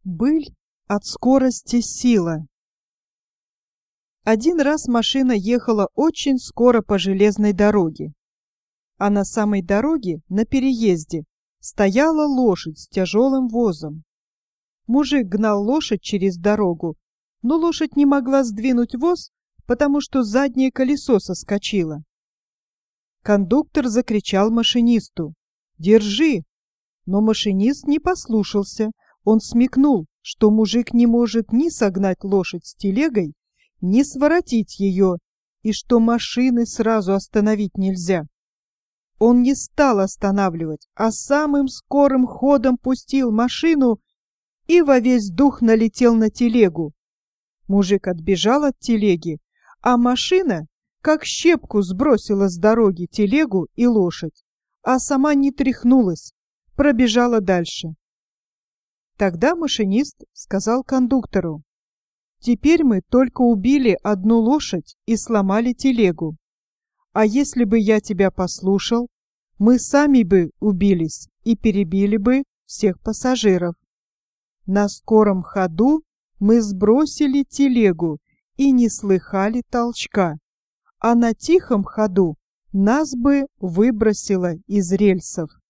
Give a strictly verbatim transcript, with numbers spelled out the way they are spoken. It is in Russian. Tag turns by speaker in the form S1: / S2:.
S1: Быль от скорости сила. Один раз машина ехала очень скоро по железной дороге, а на самой дороге, на переезде, стояла лошадь с тяжелым возом. Мужик гнал лошадь через дорогу, но лошадь не могла сдвинуть воз, потому что заднее колесо соскочило. Кондуктор закричал машинисту: «Держи!» Но машинист не послушался. Он смекнул, что мужик не может ни согнать лошадь с телегой, ни своротить ее, и что машины сразу остановить нельзя. Он не стал останавливать, а самым скорым ходом пустил машину и во весь дух налетел на телегу. Мужик отбежал от телеги, а машина, как щепку, сбросила с дороги телегу и лошадь, а сама не тряхнулась, пробежала дальше. Тогда машинист сказал кондуктору: «Теперь мы только убили одну лошадь и сломали телегу. А если бы я тебя послушал, мы сами бы убились и перебили бы всех пассажиров. На скором ходу мы сбросили телегу и не слыхали толчка, а на тихом ходу нас бы выбросило из рельсов».